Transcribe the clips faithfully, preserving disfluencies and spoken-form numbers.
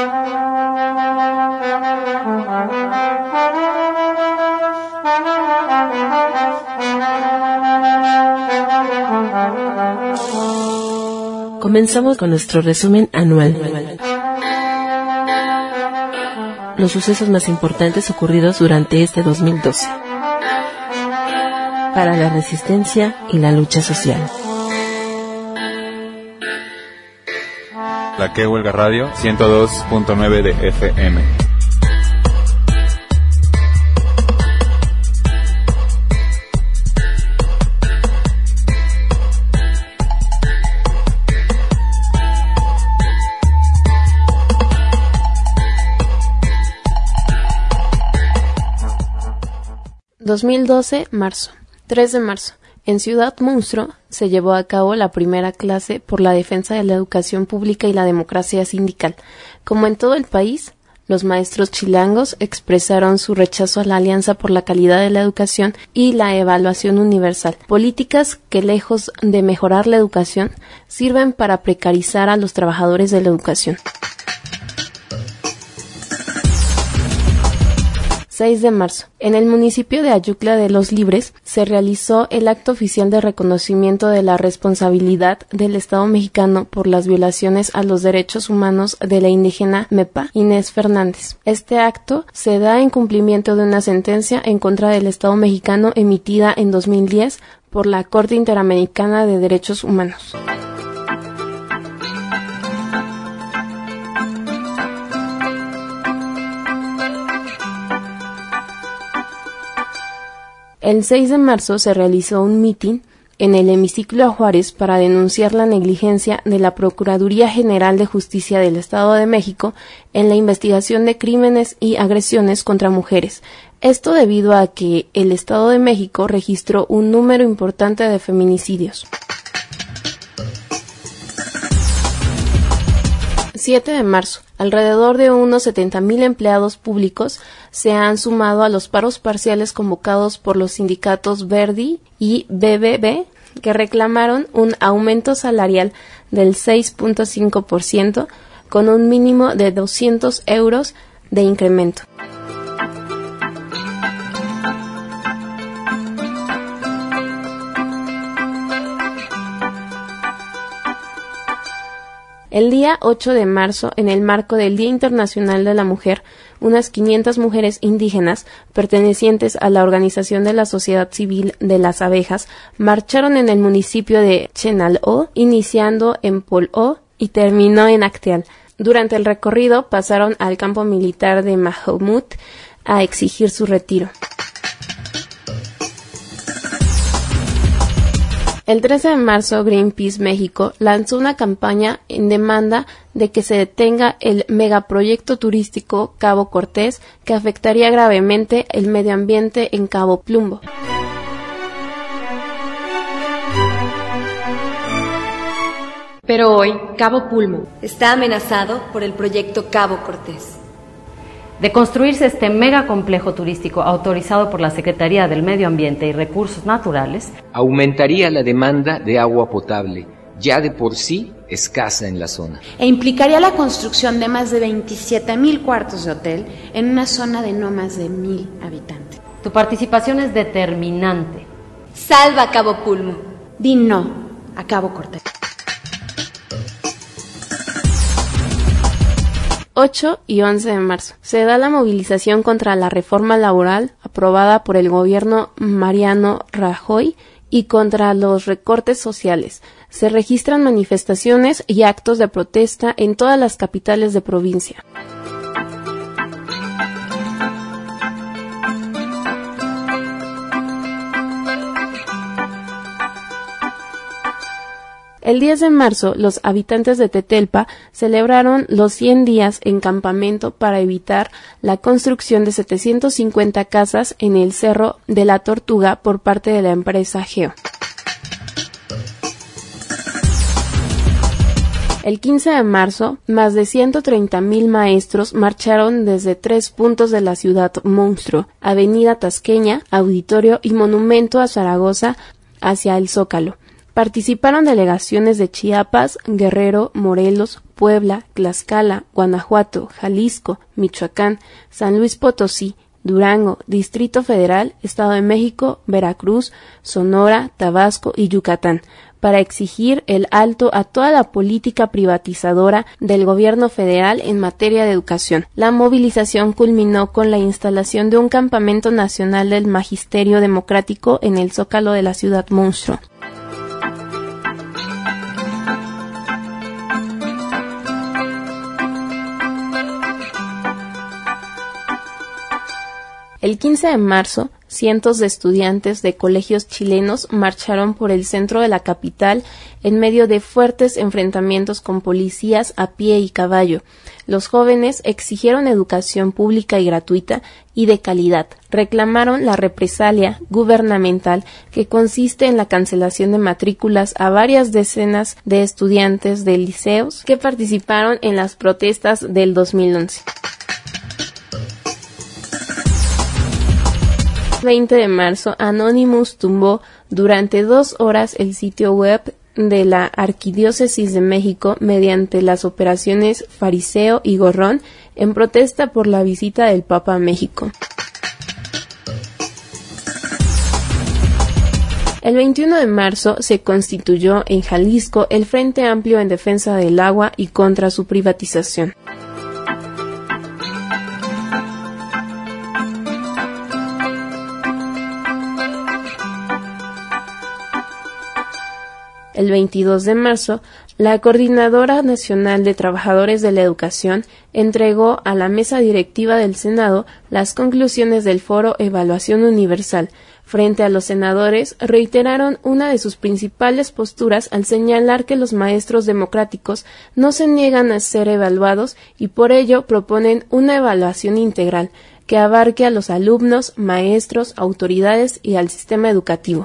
Comenzamos con nuestro resumen anual. Los sucesos más importantes ocurridos durante este dos mil doce. Para la resistencia y la lucha social. La Que Huelga Radio, ciento dos punto nueve de F M. dos mil doce, marzo. tres de marzo. En Ciudad Monstruo se llevó a cabo la primera clase por la defensa de la educación pública y la democracia sindical. Como en todo el país, los maestros chilangos expresaron su rechazo a la Alianza por la Calidad de la Educación y la Evaluación Universal, políticas que, lejos de mejorar la educación, sirven para precarizar a los trabajadores de la educación. seis de marzo. En el municipio de Ayucla de los Libres se realizó el acto oficial de reconocimiento de la responsabilidad del Estado mexicano por las violaciones a los derechos humanos de la indígena Mepa, Inés Fernández. Este acto se da en cumplimiento de una sentencia en contra del Estado mexicano emitida en dos mil diez por la Corte Interamericana de Derechos Humanos. El seis de marzo se realizó un mitin en el hemiciclo a Juárez para denunciar la negligencia de la Procuraduría General de Justicia del Estado de México en la investigación de crímenes y agresiones contra mujeres. Esto debido a que el Estado de México registró un número importante de feminicidios. siete de marzo. Alrededor de unos setenta mil empleados públicos se han sumado a los paros parciales convocados por los sindicatos Verdi y B B B, que reclamaron un aumento salarial del seis punto cinco por ciento con un mínimo de doscientos euros de incremento. El día ocho de marzo, en el marco del Día Internacional de la Mujer, unas quinientas mujeres indígenas pertenecientes a la Organización de la Sociedad Civil de las Abejas marcharon en el municipio de Chenaló, iniciando en Poló y terminó en Acteal. Durante el recorrido pasaron al campo militar de Mahomut a exigir su retiro. El trece de marzo, Greenpeace México lanzó una campaña en demanda de que se detenga el megaproyecto turístico Cabo Cortés, que afectaría gravemente el medio ambiente en Cabo Plumbo. Pero hoy, Cabo Pulmo está amenazado por el proyecto Cabo Cortés. De construirse este megacomplejo turístico autorizado por la Secretaría del Medio Ambiente y Recursos Naturales, aumentaría la demanda de agua potable, ya de por sí escasa en la zona. E implicaría la construcción de más de veintisiete mil cuartos de hotel en una zona de no más de mil habitantes. Tu participación es determinante. Salva Cabo Pulmo. Di no a Cabo Cortés. ocho y once de marzo. Se da la movilización contra la reforma laboral aprobada por el gobierno Mariano Rajoy y contra los recortes sociales. Se registran manifestaciones y actos de protesta en todas las capitales de provincia. El diez de marzo, los habitantes de Tetelpa celebraron los cien días en campamento para evitar la construcción de setecientas cincuenta casas en el Cerro de la Tortuga por parte de la empresa Geo. El quince de marzo, más de ciento treinta mil maestros marcharon desde tres puntos de la ciudad monstruo, Avenida Tasqueña, Auditorio y Monumento a Zaragoza, hacia el Zócalo. Participaron delegaciones de Chiapas, Guerrero, Morelos, Puebla, Tlaxcala, Guanajuato, Jalisco, Michoacán, San Luis Potosí, Durango, Distrito Federal, Estado de México, Veracruz, Sonora, Tabasco y Yucatán, para exigir el alto a toda la política privatizadora del gobierno federal en materia de educación. La movilización culminó con la instalación de un campamento nacional del Magisterio Democrático en el Zócalo de la Ciudad Monstruo. El quince de marzo, cientos de estudiantes de colegios chilenos marcharon por el centro de la capital en medio de fuertes enfrentamientos con policías a pie y caballo. Los jóvenes exigieron educación pública y gratuita y de calidad. Reclamaron la represalia gubernamental que consiste en la cancelación de matrículas a varias decenas de estudiantes de liceos que participaron en las protestas del dos mil once. veinte de marzo, Anonymous tumbó durante dos horas el sitio web de la Arquidiócesis de México mediante las operaciones Fariseo y Gorrón en protesta por la visita del Papa a México. El veintiuno de marzo se constituyó en Jalisco el Frente Amplio en Defensa del Agua y contra su privatización. El veintidós de marzo, la Coordinadora Nacional de Trabajadores de la Educación entregó a la mesa directiva del Senado las conclusiones del Foro Evaluación Universal. Frente a los senadores, reiteraron una de sus principales posturas al señalar que los maestros democráticos no se niegan a ser evaluados y por ello proponen una evaluación integral que abarque a los alumnos, maestros, autoridades y al sistema educativo.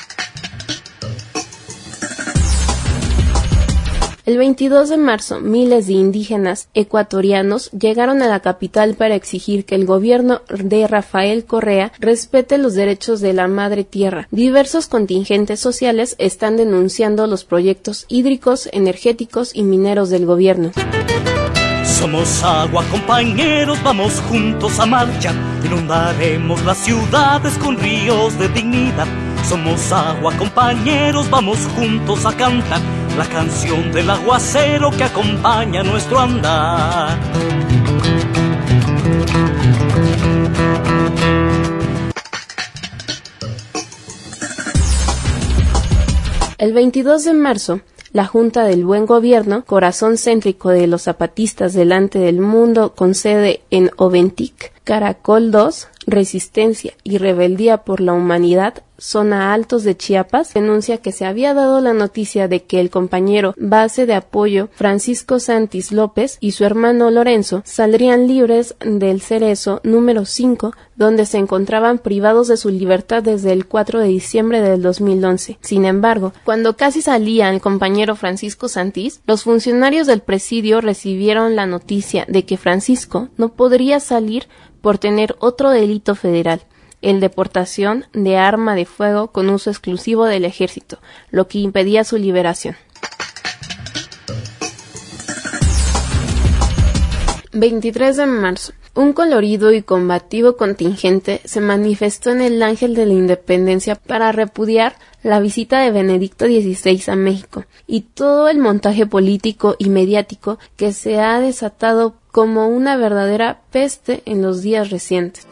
El veintidós de marzo, miles de indígenas ecuatorianos llegaron a la capital para exigir que el gobierno de Rafael Correa respete los derechos de la madre tierra. Diversos contingentes sociales están denunciando los proyectos hídricos, energéticos y mineros del gobierno. Somos agua, compañeros, vamos juntos a marcha, inundaremos las ciudades con ríos de dignidad. Somos agua, compañeros, vamos juntos a cantar la canción del aguacero que acompaña nuestro andar. El veintidós de marzo, la Junta del Buen Gobierno, corazón céntrico de los zapatistas delante del mundo, con sede en Oventic, Caracol dos, Resistencia y Rebeldía por la Humanidad, zona Altos de Chiapas, denuncia que se había dado la noticia de que el compañero base de apoyo Francisco Santis López y su hermano Lorenzo saldrían libres del Cerezo número cinco, donde se encontraban privados de su libertad desde el cuatro de diciembre del dos mil once. Sin embargo, cuando casi salía el compañero Francisco Santis, los funcionarios del presidio recibieron la noticia de que Francisco no podría salir por tener otro delito federal, el deportación de arma de fuego con uso exclusivo del ejército, lo que impedía su liberación. veintitrés de marzo. Un colorido y combativo contingente se manifestó en el Ángel de la Independencia para repudiar la visita de Benedicto dieciséis a México y todo el montaje político y mediático que se ha desatado como una verdadera peste en los días recientes.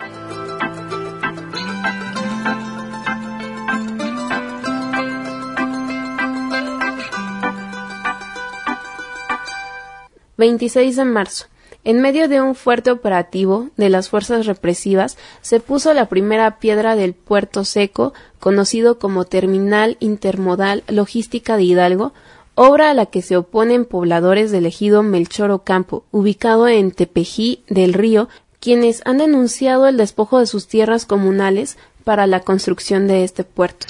veintiséis de marzo. En medio de un fuerte operativo de las fuerzas represivas, se puso la primera piedra del Puerto Seco, conocido como Terminal Intermodal Logística de Hidalgo, obra a la que se oponen pobladores del ejido Melchor Ocampo, ubicado en Tepejí del Río, quienes han denunciado el despojo de sus tierras comunales para la construcción de este puerto.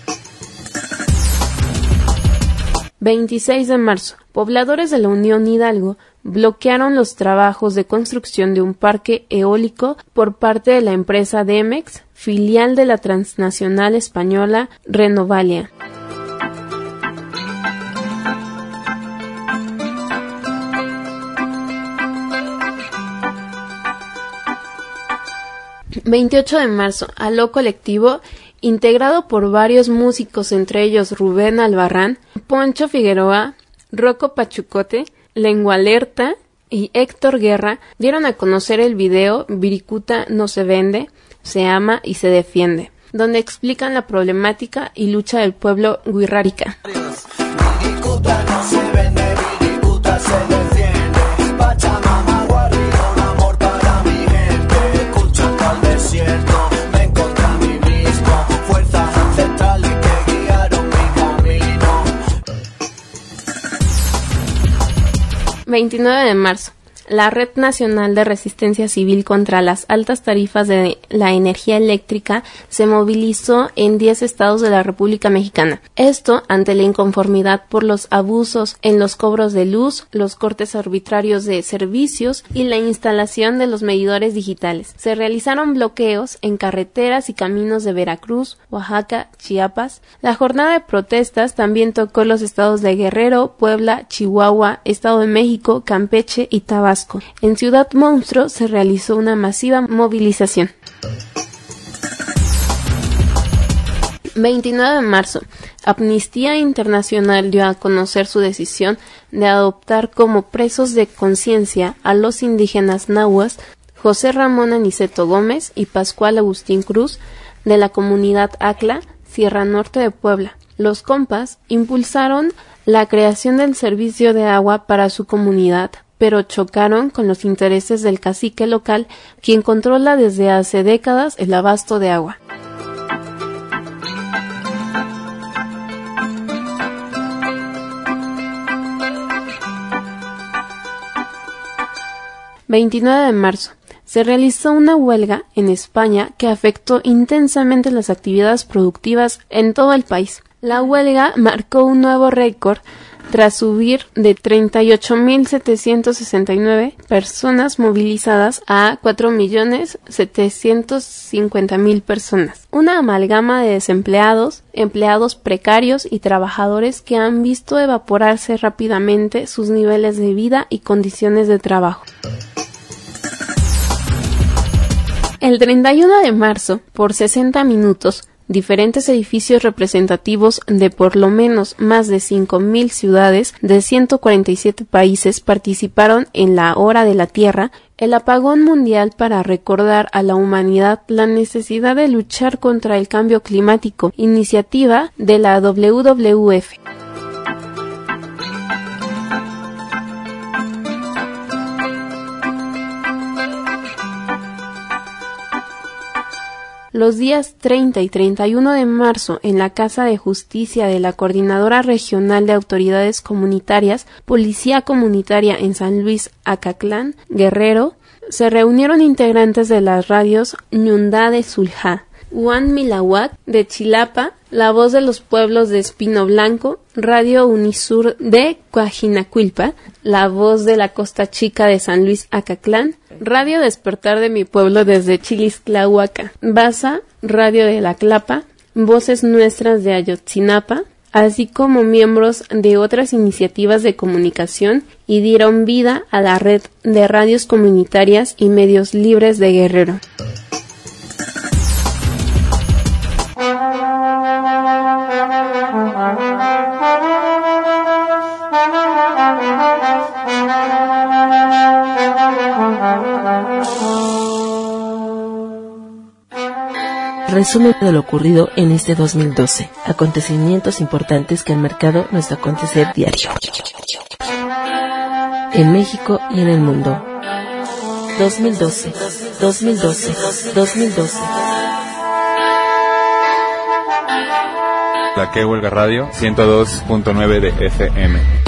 veintiséis de marzo. Pobladores de la Unión Hidalgo bloquearon los trabajos de construcción de un parque eólico por parte de la empresa Demex, filial de la transnacional española Renovalia. veintiocho de marzo, Aló Colectivo, integrado por varios músicos, entre ellos Rubén Albarrán, Poncho Figueroa, Rocco Pachucote, Lengua Alerta y Héctor Guerra, dieron a conocer el video Viricuta no se vende, se ama y se defiende, donde explican la problemática y lucha del pueblo wixárika. Viricuta no se vende, Viricuta se defiende, Pachamama guarida, un amor para mi gente, escuchando al desierto, me encontré a mí mismo, fuerzas ancestrales que guiaron mi camino. veintinueve de marzo. La Red Nacional de Resistencia Civil contra las altas tarifas de la energía eléctrica se movilizó en diez estados de la República Mexicana. Esto ante la inconformidad por los abusos en los cobros de luz, los cortes arbitrarios de servicios y la instalación de los medidores digitales. Se realizaron bloqueos en carreteras y caminos de Veracruz, Oaxaca, Chiapas. La jornada de protestas también tocó los estados de Guerrero, Puebla, Chihuahua, Estado de México, Campeche y Tabasco. En Ciudad Monstruo se realizó una masiva movilización. veintinueve de marzo. Amnistía Internacional dio a conocer su decisión de adoptar como presos de conciencia a los indígenas nahuas José Ramón Aniceto Gómez y Pascual Agustín Cruz de la comunidad Acla, Sierra Norte de Puebla. Los compas impulsaron la creación del servicio de agua para su comunidad, pero chocaron con los intereses del cacique local, quien controla desde hace décadas el abasto de agua. veintinueve de marzo. Se realizó una huelga en España que afectó intensamente las actividades productivas en todo el país. La huelga marcó un nuevo récord tras subir de treinta y ocho mil setecientos sesenta y nueve personas movilizadas a cuatro millones setecientos cincuenta mil personas. Una amalgama de desempleados, empleados precarios y trabajadores que han visto evaporarse rápidamente sus niveles de vida y condiciones de trabajo. El treinta y uno de marzo, por sesenta minutos, diferentes edificios representativos de por lo menos más de cinco mil ciudades de ciento cuarenta y siete países participaron en la Hora de la Tierra, el apagón mundial para recordar a la humanidad la necesidad de luchar contra el cambio climático, iniciativa de la W W F. Los días treinta y treinta y uno de marzo, en la Casa de Justicia de la Coordinadora Regional de Autoridades Comunitarias, Policía Comunitaria en San Luis Acatlán, Guerrero, se reunieron integrantes de las radios Ñundá de Zuljá, Uan Milahuac de Chilapa, La Voz de los Pueblos de Espino Blanco, Radio Unisur de Coajinacuilpa, La Voz de la Costa Chica de San Luis Acatlán, Radio Despertar de mi Pueblo desde Chilisclahuaca, Baza, Radio de la Clapa, Voces Nuestras de Ayotzinapa, así como miembros de otras iniciativas de comunicación, y dieron vida a la red de radios comunitarias y medios libres de Guerrero. Resumen de lo ocurrido en este dos mil doce. Acontecimientos importantes que han marcado nuestro acontecer diario. En México y en el mundo. dos mil doce, dos mil doce, dos mil doce. La que huelga radio ciento dos punto nueve de F M.